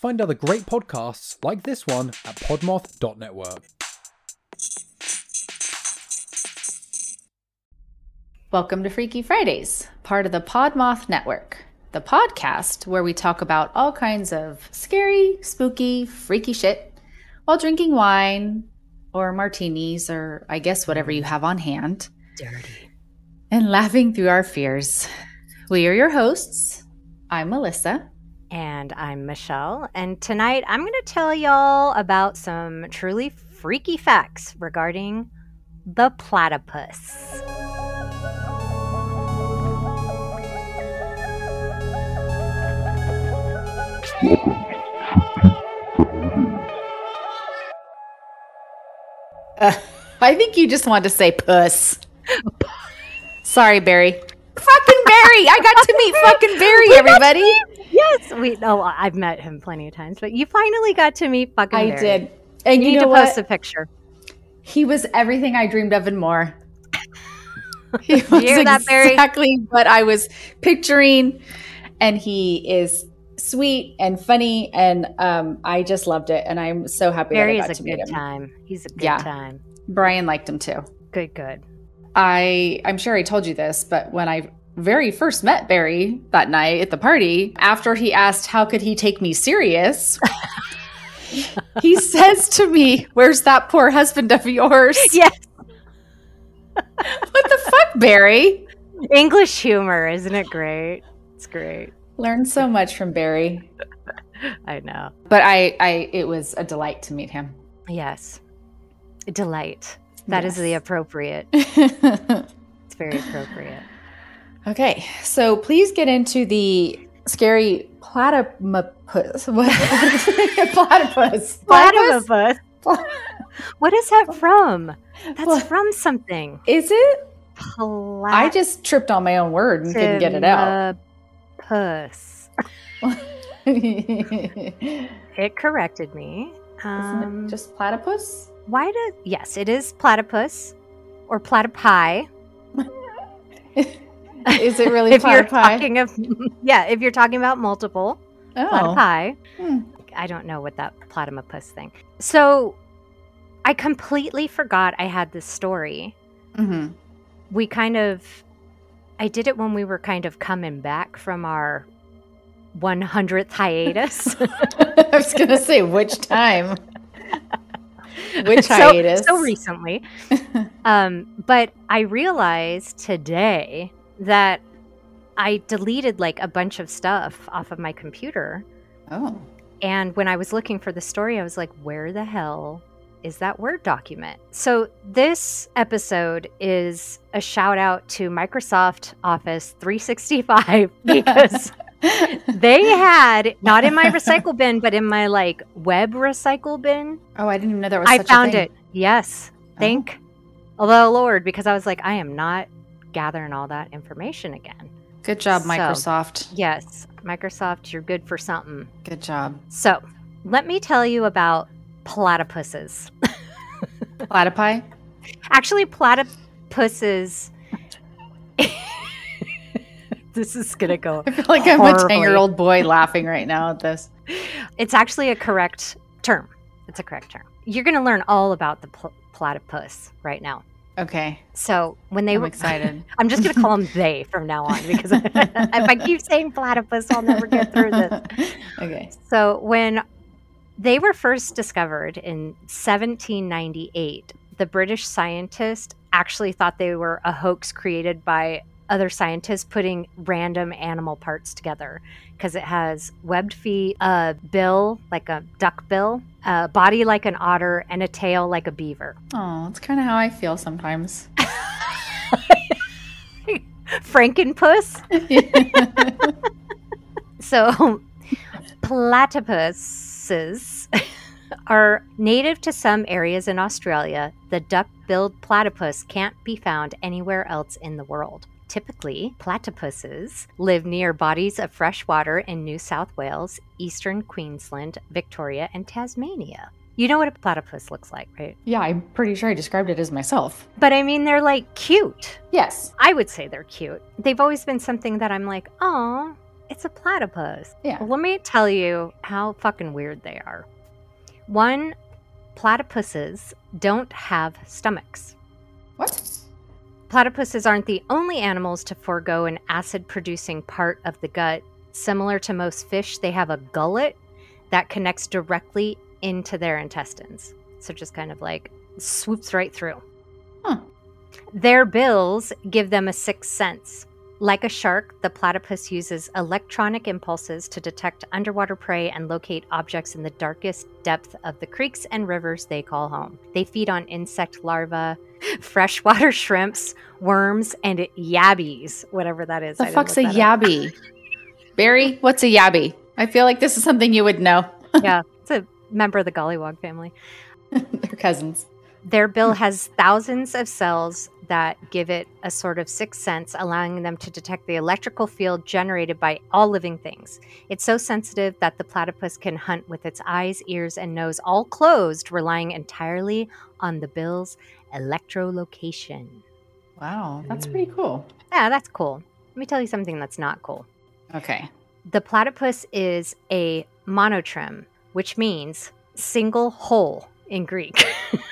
Find other great podcasts like this one at podmoth.network. Welcome to Freaky Fridays, part of the Podmoth Network, the podcast where we talk about all kinds of scary, spooky, freaky shit while drinking wine or martinis or I guess whatever you have on hand. Dirty. And laughing through our fears. We are your hosts. I'm Melissa. And I'm Michelle. And tonight I'm going to tell y'all about some truly freaky facts regarding the platypus. I think you just wanted to say puss. Sorry, Barry. Fucking Barry! I got to meet fucking Barry, everybody. Yes, I've met him plenty of times, but you finally got to meet fucking Barry. I did. And you need to post a picture. He was everything I dreamed of and more. He was you hear that, Barry? Exactly what I was picturing. And he is sweet and funny, and I just loved it. And I'm so happy Barry that I got is to a meet good him. time. He's a good time. Brian liked him too. Good. I'm sure I told you this, but when I very first met Barry that night at the party, after he asked how could he take me serious, he says to me, "Where's that poor husband of yours?" Yes. What the fuck, Barry? English humor, isn't it great? It's great. Learned so much from Barry. I know. But it was a delight to meet him. Yes. Delight. That is the appropriate. Okay, It's very appropriate. so please get into the scary platypus. Platypus. Platypus. What is that from? That's from something. Is it? I just tripped on my own word and couldn't get it out. Puss. It corrected me. Isn't it just platypus? Yes, it is platypus or platypi. Is it really if you're platypi? if you're talking about multiple platypi. I don't know what that platypus thing. So I completely forgot I had this story. Mm-hmm. I did it when we were kind of coming back from our 100th hiatus. I was going to say, which time? Which hiatus? So recently. But I realized today that I deleted like a bunch of stuff off of my computer. Oh. And when I was looking for the story, I was like, where the hell is that Word document? So this episode is a shout out to Microsoft Office 365 because they had, not in my recycle bin, but in my like web recycle bin. Oh, I didn't even know there was such a thing. I found it. Yes. Thank the Lord, because I was like, I am not gathering all that information again. Good job, Microsoft. Yes. Microsoft, you're good for something. Good job. So let me tell you about platypuses. Platypi? Actually, platypuses. This is going to go I feel like horribly. I'm a 10-year-old boy laughing right now at this. It's actually a correct term. It's a correct term. You're going to learn all about the platypus right now. Okay. So when they I'm were excited. I'm just going to call them they from now on because if I keep saying platypus, I'll never get through this. Okay. So when they were first discovered in 1798, the British scientist actually thought they were a hoax created by other scientists putting random animal parts together because it has webbed feet, a bill like a duck bill, a body like an otter, and a tail like a beaver. Oh, that's kind of how I feel sometimes. Frankenpuss. So platypuses are native to some areas in Australia. The duck-billed platypus can't be found anywhere else in the world. Typically, platypuses live near bodies of fresh water in New South Wales, eastern Queensland, Victoria, and Tasmania. You know what a platypus looks like, right? Yeah, I'm pretty sure I described it as myself. But I mean, they're like cute. Yes. I would say they're cute. They've always been something that I'm like, oh, It's a platypus. Yeah. Well, let me tell you how fucking weird they are. One, platypuses don't have stomachs. What? Platypuses aren't the only animals to forego an acid-producing part of the gut. Similar to most fish, they have a gullet that connects directly into their intestines. So just kind of like swoops right through. Huh. Their bills give them a sixth sense. Like a shark, the platypus uses electronic impulses to detect underwater prey and locate objects in the darkest depth of the creeks and rivers they call home. They feed on insect larvae, freshwater shrimps, worms, and yabbies, whatever that is. The fuck's a yabby? Barry, what's a yabby? I feel like this is something you would know. Yeah, it's a member of the gollywog family. They're cousins. Their bill has thousands of cells that give it a sort of sixth sense, allowing them to detect the electrical field generated by all living things. It's so sensitive that the platypus can hunt with its eyes, ears, and nose all closed, relying entirely on the bill's electrolocation. Wow, that's pretty cool. Yeah, that's cool. Let me tell you something that's not cool. Okay. The platypus is a monotrim, which means single hole in Greek.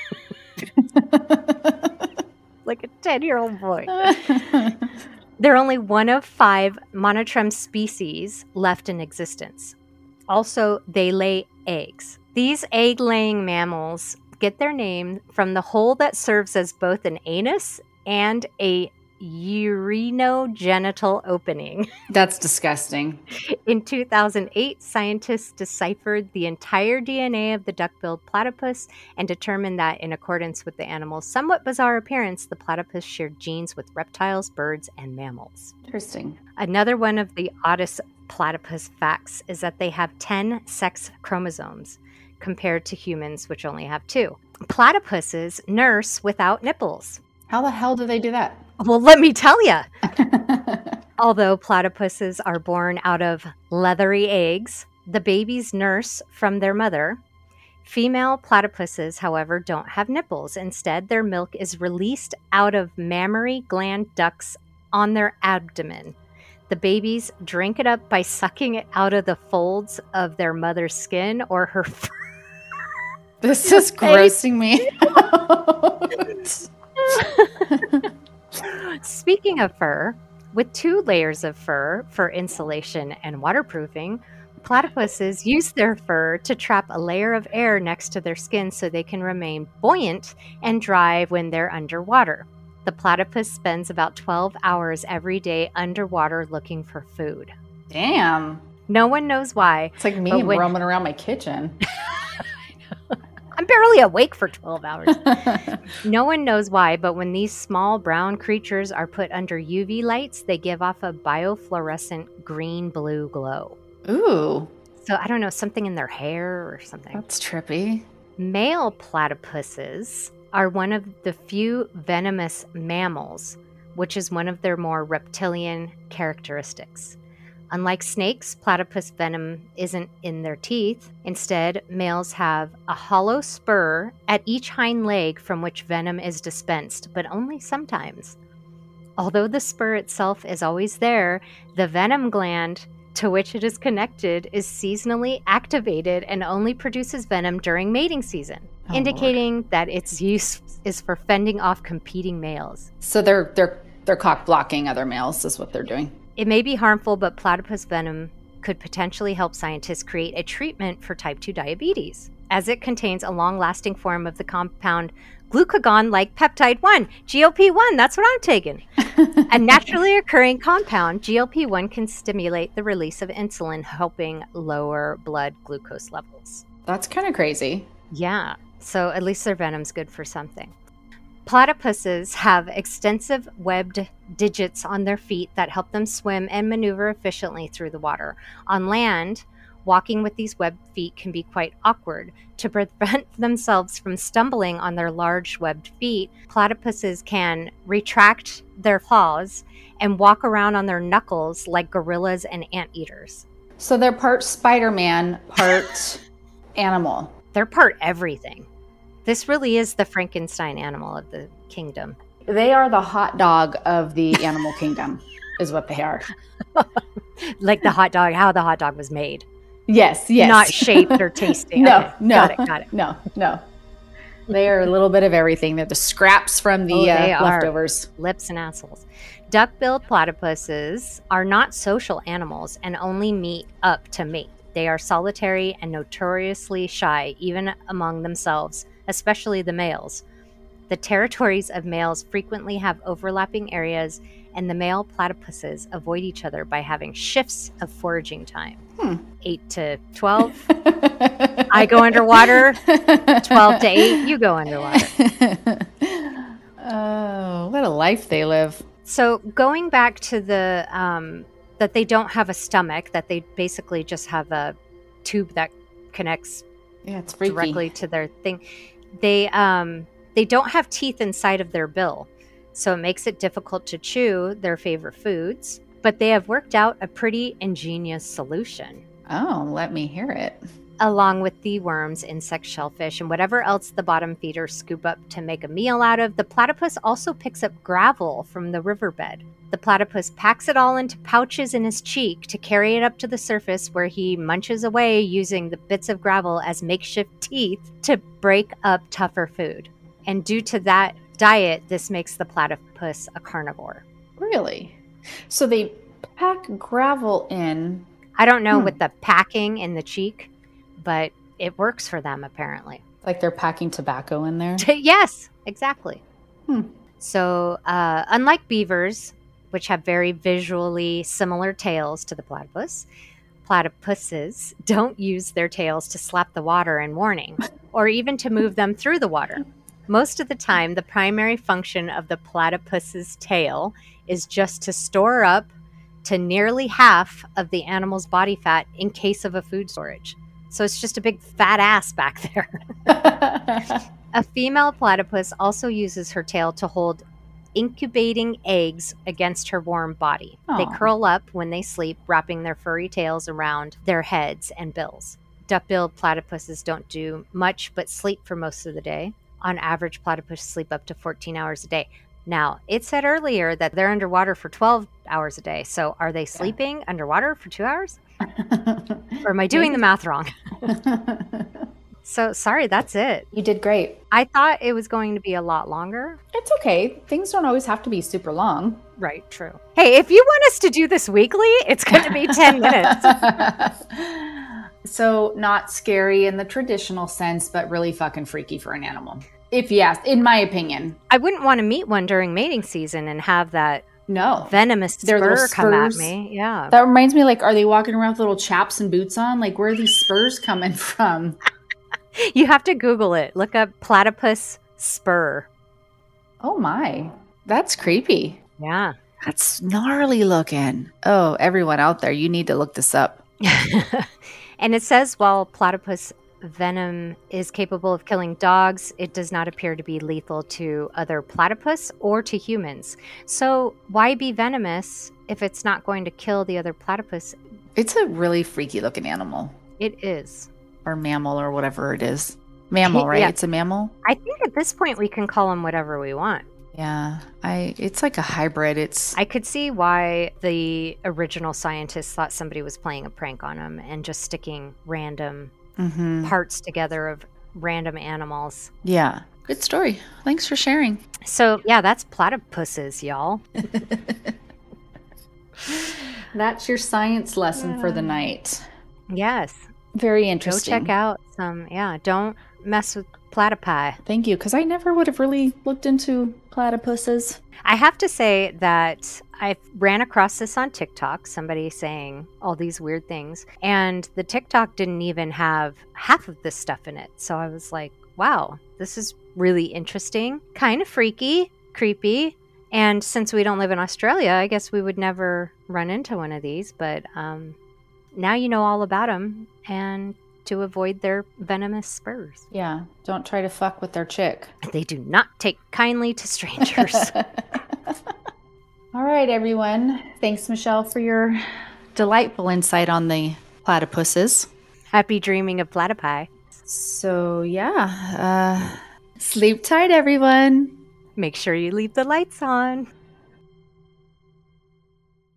Like a 10-year-old boy. They're only one of 5 monotrem species left in existence. Also, they lay eggs. These egg-laying mammals get their name from the hole that serves as both an anus and a urinogenital opening. That's disgusting. In 2008, scientists deciphered the entire DNA of the duck-billed platypus and determined that, in accordance with the animal's somewhat bizarre appearance, the platypus shared genes with reptiles, birds, and mammals. Interesting. Another one of the oddest platypus facts is that they have 10 sex chromosomes, compared to humans, which only have 2. Platypuses nurse without nipples. How the hell do they do that? Well, let me tell you. Although platypuses are born out of leathery eggs, the babies nurse from their mother. Female platypuses, however, don't have nipples. Instead, their milk is released out of mammary gland ducts on their abdomen. The babies drink it up by sucking it out of the folds of their mother's skin or her fur. This is grossing me out. Speaking of fur, with 2 layers of fur for insulation and waterproofing, platypuses use their fur to trap a layer of air next to their skin so they can remain buoyant and dry when they're underwater. The platypus spends about 12 hours every day underwater looking for food. Damn. No one knows why. It's like me when- roaming around my kitchen. I'm barely awake for 12 hours. No one knows why, but when these small brown creatures are put under UV lights, they give off a biofluorescent green-blue glow. Ooh. So I don't know, something in their hair or something. That's trippy. Male platypuses are one of the few venomous mammals, which is one of their more reptilian characteristics. Unlike snakes, platypus venom isn't in their teeth. Instead, males have a hollow spur at each hind leg from which venom is dispensed, but only sometimes. Although the spur itself is always there, the venom gland to which it is connected is seasonally activated and only produces venom during mating season, indicating that its use is for fending off competing males. So they're cock blocking other males is what they're doing. It may be harmful, but platypus venom could potentially help scientists create a treatment for type 2 diabetes, as it contains a long-lasting form of the compound glucagon-like peptide 1, GLP-1, that's what I'm taking. A naturally occurring compound, GLP-1 can stimulate the release of insulin, helping lower blood glucose levels. That's kind of crazy. Yeah, so at least their venom's good for something. Platypuses have extensive webbed digits on their feet that help them swim and maneuver efficiently through the water. On land, walking with these webbed feet can be quite awkward. To prevent themselves from stumbling on their large webbed feet, platypuses can retract their paws and walk around on their knuckles like gorillas and anteaters. So they're part Spider-Man, part animal. They're part everything. This really is the Frankenstein animal of the kingdom. They are the hot dog of the animal kingdom. is what they are. Like the hot dog, how the hot dog was made. Yes. Not shaped or tasting. No, Okay, no. Got it. No. They are a little bit of everything. They're the scraps from the They are. leftovers. Lips and assholes. Duck-billed platypuses are not social animals and only meet up to mate. They are solitary and notoriously shy, even among themselves, especially the males. The territories of males frequently have overlapping areas, and the male platypuses avoid each other by having shifts of foraging time. 8 to 12. I go underwater. 12 to 8, you go underwater. Oh, what a life they live. So going back to the that they don't have a stomach, that they basically just have a tube that connects Yeah, it's freaky. directly to their thing. They don't have teeth inside of their bill, so it makes it difficult to chew their favorite foods. But they have worked out a pretty ingenious solution. Oh, let me hear it. Along with the worms, insects, shellfish, and whatever else the bottom feeders scoop up to make a meal out of, the platypus also picks up gravel from the riverbed. The platypus packs it all into pouches in his cheek to carry it up to the surface, where he munches away using the bits of gravel as makeshift teeth to break up tougher food. And due to that diet, this makes the platypus a carnivore. Really? So they pack gravel in. I don't know with the packing in the cheek, but it works for them apparently. Like they're packing tobacco in there? Yes, exactly. Hmm. So, unlike beavers, which have very visually similar tails to the platypus, platypuses don't use their tails to slap the water in warning, or even to move them through the water. Most of the time, the primary function of the platypus's tail is just to store up to nearly half of the animal's body fat in case of a food shortage. So it's just a big fat ass back there. A female platypus also uses her tail to hold incubating eggs against her warm body. They Aw. curl up when they sleep, wrapping their furry tails around their heads and bills. Duck-billed platypuses don't do much but sleep for most of the day. On average, platypus sleep up to 14 hours a day. Now, it said earlier that they're underwater for 12 hours a day. So are they sleeping underwater for 2 hours? Or am I doing the math wrong? So sorry, that's it. You did great. I thought it was going to be a lot longer. It's okay. Things don't always have to be super long. Right, true. Hey, if you want us to do this weekly, it's going to be 10 minutes. So not scary in the traditional sense, but really fucking freaky for an animal. If you ask, in my opinion. I wouldn't want to meet one during mating season and have that No. venomous Their little spur come at spurs. me. Yeah. That reminds me, like, are they walking around with little chaps and boots on? Like, where are these spurs coming from? You have to Google it. Look up platypus spur. Oh my. That's creepy. Yeah. That's gnarly looking. Oh, everyone out there, you need to look this up. And it says while platypus venom is capable of killing dogs, it does not appear to be lethal to other platypus or to humans. So why be venomous if it's not going to kill the other platypus? It's a really freaky looking animal. It is. Or mammal or whatever it is. Mammal, right? Yeah. It's a mammal? I think at this point we can call them whatever we want. Yeah. It's like a hybrid. I could see why the original scientists thought somebody was playing a prank on them and just sticking random parts together of random animals. Yeah. Good story. Thanks for sharing. So, yeah, that's platypuses, y'all. That's your science lesson for the night. Yes. Very Go interesting. check out some, don't mess with platypi. Thank you, because I never would have really looked into platypuses. I have to say that I ran across this on TikTok, somebody saying all these weird things, and the TikTok didn't even have half of this stuff in it. So I was like, wow, this is really interesting, kind of freaky, creepy. And since we don't live in Australia, I guess we would never run into one of these, but now you know all about them and to avoid their venomous spurs. Yeah, don't try to fuck with their chick. They do not take kindly to strangers. All right, everyone. Thanks, Michelle, for your delightful insight on the platypuses. Happy dreaming of platypi. So, yeah, sleep tight, everyone. Make sure you leave the lights on.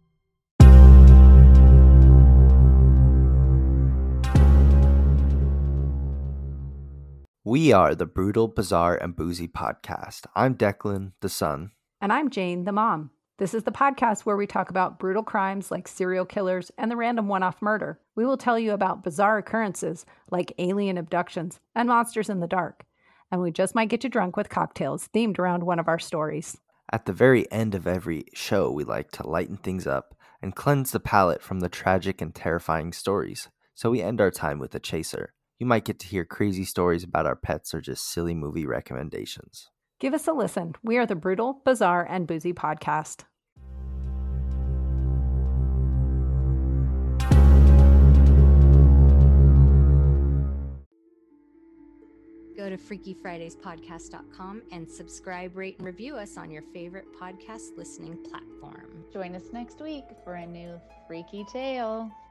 We are the Brutal, Bizarre, and Boozy podcast. I'm Declan, the son. And I'm Jane, the mom. This is the podcast where we talk about brutal crimes like serial killers and the random one-off murder. We will tell you about bizarre occurrences like alien abductions and monsters in the dark. And we just might get you drunk with cocktails themed around one of our stories. At the very end of every show, we like to lighten things up and cleanse the palate from the tragic and terrifying stories. So we end our time with a chaser. You might get to hear crazy stories about our pets or just silly movie recommendations. Give us a listen. We are the Brutal, Bizarre, and Boozy podcast. Go to FreakyFridaysPodcast.com and subscribe, rate, and review us on your favorite podcast listening platform. Join us next week for a new freaky tale.